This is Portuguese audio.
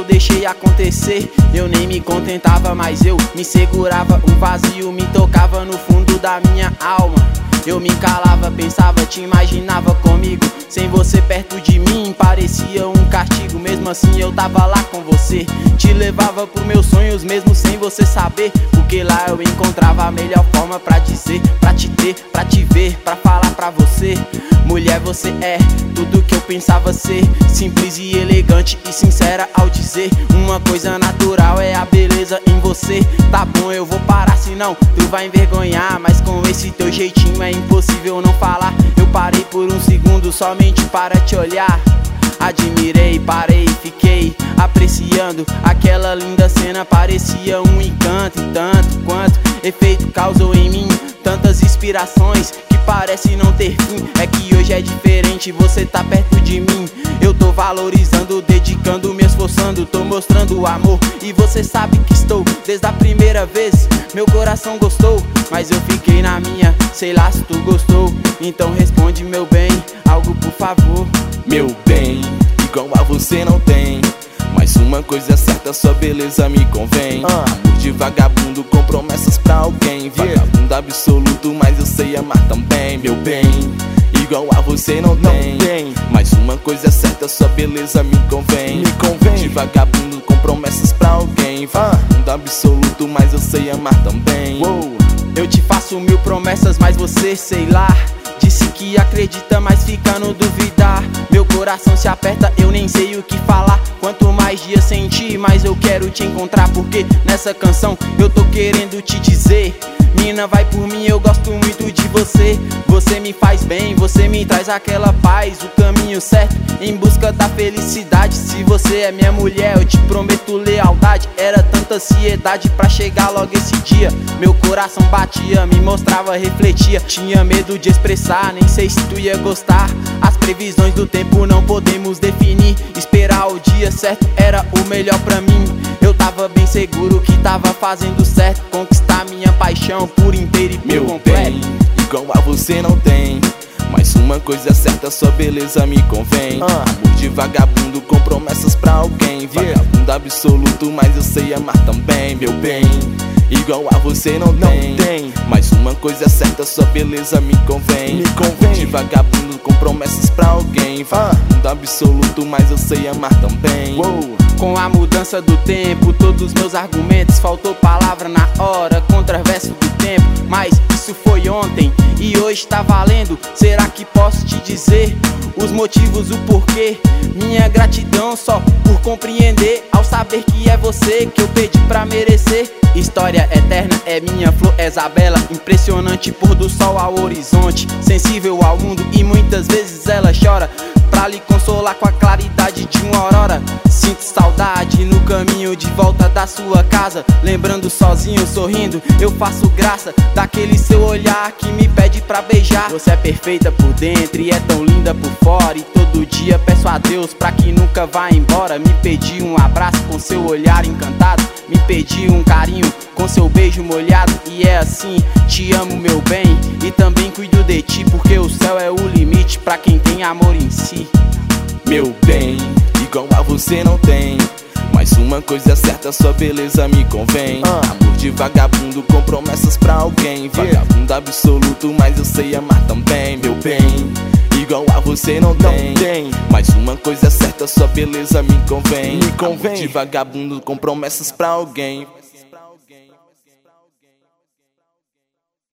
deixei acontecer. Eu nem me contentava, mas eu me segurava. Um vazio me tocava no fundo da minha alma. Eu me calava, pensava, te imaginava comigo. Sem você perto de mim parecia um castigo. Mesmo assim eu tava lá com você, te levava pros meus sonhos mesmo sem você saber. Porque lá eu encontrava a melhor forma pra dizer, pra te ter, pra te ver, pra falar pra você. Mulher, você é tudo que eu pensava ser. Simples e elegante e sincera ao dizer. Uma coisa natural é a beleza em você. Tá bom, eu vou parar, senão tu vai envergonhar. Mas com esse teu jeitinho é impossível não falar. Eu parei por um segundo somente para te olhar. Admirei, parei, fiquei apreciando aquela linda cena. Parecia um encanto, e tanto quanto efeito causou em mim tantas inspirações que parece não ter fim. É que hoje é diferente, você tá perto de mim. Eu tô valorizando, dedicando, me esforçando, tô mostrando amor. E você sabe que estou desde a primeira vez. Meu coração gostou, mas eu fiquei na minha. Sei lá se tu gostou, então responde, meu bem, algo por favor. Meu bem, igual a você não tem. Mas uma coisa é certa, sua beleza me convém. Amor de vagabundo com promessas pra alguém. Vagabundo absoluto, mas eu sei amar também. Meu bem, igual a você não tem. Mas uma coisa é certa, sua beleza me convém. De vagabundo com promessas pra alguém. Vagabundo absoluto, mas eu sei amar também. Eu te faço 1000 promessas, mas você, sei lá, disse que acredita, mas fica no duvidar. Meu coração se aperta, eu nem sei o que falar. Quanto mais dias sem ti, mais eu quero te encontrar. Porque nessa canção eu tô querendo te dizer: mina, vai por mim, eu gosto muito de você. Você me faz bem, você me traz aquela paz, o caminho certo em busca da felicidade. Se você é minha mulher, eu te prometo lealdade. Era tanta ansiedade pra chegar logo esse dia. Meu coração batia, me mostrava, refletia. Tinha medo de expressar, nem sei se tu ia gostar. As previsões do tempo não podemos definir. Esperar o dia certo era o melhor pra mim. Eu tava bem seguro que tava fazendo certo. Conquistar minha paixão por inteiro e por completo. Bem, igual a você não tem. Mas uma coisa é certa, sua beleza me convém. Amor de vagabundo com promessas pra alguém. Vagabundo absoluto, mas eu sei amar também. Meu bem, igual a você não tem. Mas uma coisa é certa, sua beleza me convém. Amor de vagabundo com promessas pra alguém. Vagabundo absoluto, mas eu sei amar também. Com a mudança do tempo, todos meus argumentos, faltou palavra na hora, contraverso do tempo. Mas isso foi ontem e hoje tá valendo. Será que posso te dizer os motivos, o porquê? Minha gratidão só por compreender, ao saber que é você que eu pedi pra merecer. História eterna é minha flor Isabela. Impressionante pôr do sol ao horizonte. Sensível ao mundo e muitas vezes ela chora, pra lhe consolar com a claridade de uma aurora. Sinto saudade no caminho de volta da sua casa. Lembrando sozinho, sorrindo, eu faço graça daquele seu olhar que me pede pra beijar. Você é perfeita por dentro e é tão linda por fora. E todo dia peço a Deus pra que nunca vá embora. Me pedi um abraço com seu olhar encantado. Me pedi um carinho com seu beijo molhado. E é assim, te amo, meu bem, e também cuido de ti, porque o céu é o limite pra quem tem amor em si. Meu bem, igual a você não tem. Mas uma coisa é certa, sua beleza me convém. Amor de vagabundo com promessas pra alguém. Vagabundo absoluto, mas eu sei amar também. Meu bem, igual a você não tem. Mas uma coisa é certa, sua beleza me convém. Amor de vagabundo com promessas pra alguém.